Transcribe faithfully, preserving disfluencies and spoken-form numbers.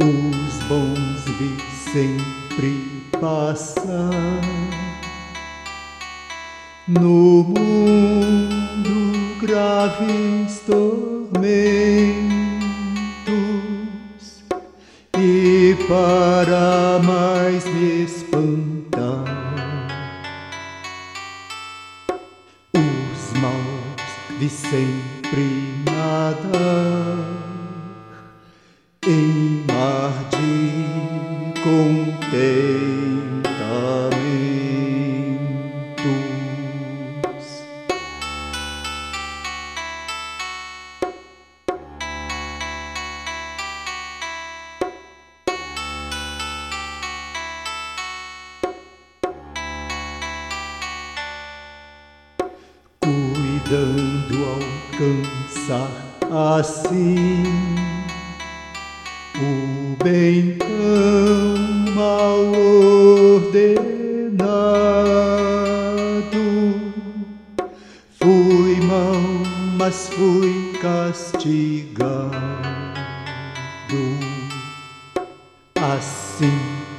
Os bons vi sempre passar no mundo graves tormentos, e para mais me espantar os maus vi sempre nadar em mar de contentamentos. Cuidando alcançar assim o bem tão mal ordenado, fui mau, mas fui castigado. Assim